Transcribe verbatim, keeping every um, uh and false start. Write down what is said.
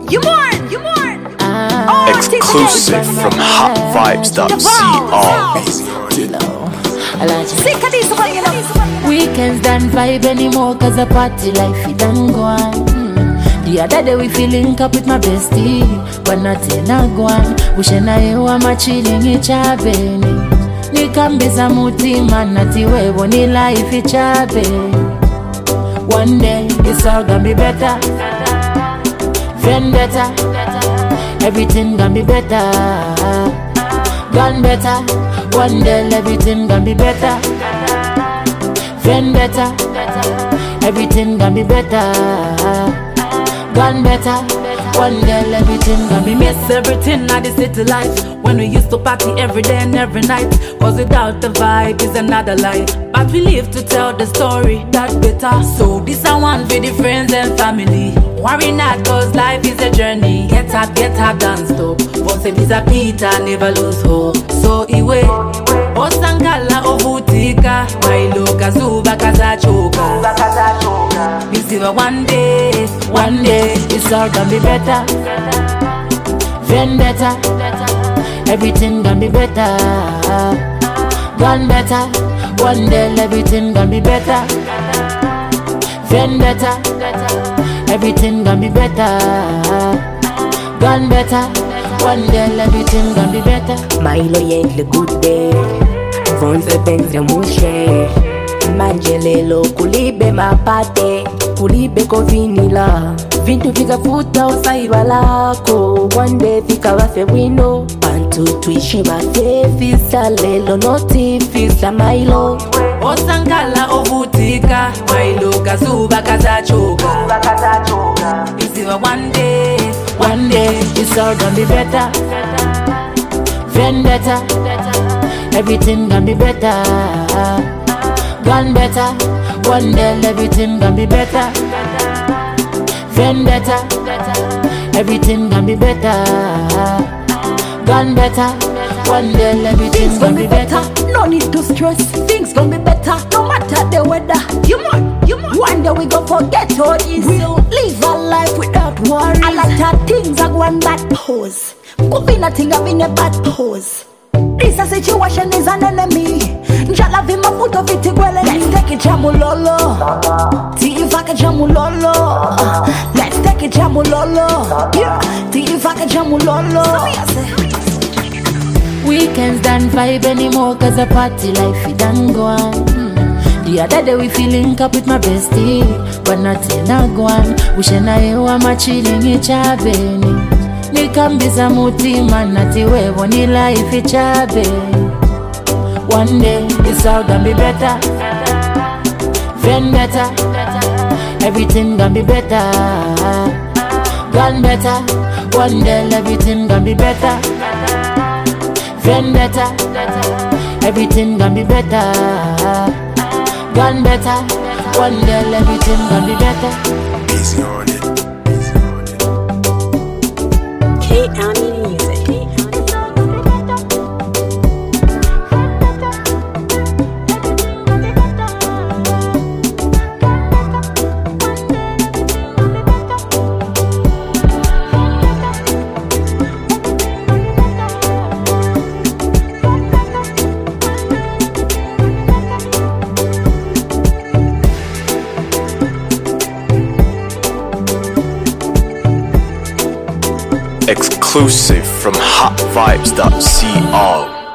You mourn, you mourn. Ah, exclusive from hot vibes dot co. Sick of this one, you know. Weekends don't vibe anymore cause the party life it done gone. mm. The other day we feeling up with my bestie, but not in a gwan. Wishing I were chilling each other. Nikambiza mutima nati wewe ni life ichabe. One day it's all gonna be better. Vendetta, everything gonna be better. Gone better. One day everything gonna be better. Vendetta, everything gonna be better. Gone better. One day everything gonna be better. Miss everything at the city life. When we used to party every day and every night. Cause without the vibe is another life. But we live to tell the story that better. So this I want for the friends and family. Worry not cause life is a journey. Get up, get up, don't stop. Once a piece of Peter, never lose hope. So iwe Osangala ovutika Mailoka zuba kazachoka Misiva one day, one day it's all gonna be better. Vendetta, everything gonna be better. Gone better. One day everything gonna be better. Vendetta, everything gonna be better. Gone better. One day everything gonna be better. Milo yentle good day. Vonze benze mushe. Manjelelo kulibe mapate. Kulibe ko vinila. Vintu vika futa usaiba lako. One day vika wafe wino. Bantu tuishi wafe fisa lelo noti fisa Milo. Osangala ovutika Milo kazuba kazachoka Misiva one day, one day it's all gonna be better. Vendetta, everything gonna be better. Gone better. One day everything gonna be better. Vendetta, everything gonna be better. Gone better. One day everything gonna be better. No need to stress, things gonna be better. No matter the weather. You mourn, you mourn. One day we go forget all this. We'll live our life without worries. A lot of things are going bad pose. Could be nothing I've in a bad pose. This a situation is an enemy. Njala vi mafuto viti gwele. Let's take it jamulolo. Tivaka jamulolo. Let's take it jamulolo. Yeah, Tivaka jamulolo. So yes. Weekends don't vibe anymore cause the party life it done gone. mm. The other day we feeling up with my bestie, but not in a gwan. Wishing I were chilling each other. Nikambiza mutima nati wewe ni life ichabe. One day it's all gonna be better. Vendetta, everything gonna be better. Gone better. One day everything gonna be better. Vendetta, everything gonna be better. Gone better. One day everything gonna be better. Easy on it. K-County Music. Exclusive from hot vibes dot co.